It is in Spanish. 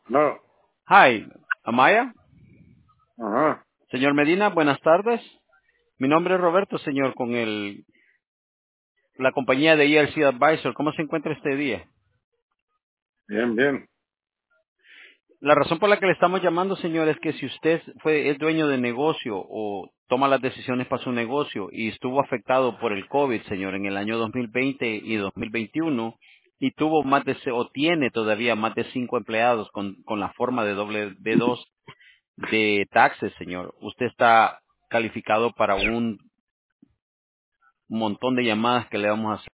No. Hi, Amaya. Ajá. Señor Medina, buenas tardes. Mi nombre es Roberto, señor, con la compañía de ERC Advisor. ¿Cómo se encuentra este día? Bien, bien. La razón por la que le estamos llamando, señor, es que si usted es dueño de negocio o toma las decisiones para su negocio y estuvo afectado por el COVID, señor, en el año 2020 y 2021 y tuvo o tiene todavía más de 5 empleados con la forma de doble B2 de taxes, señor, usted está calificado para un montón de llamadas que le vamos a hacer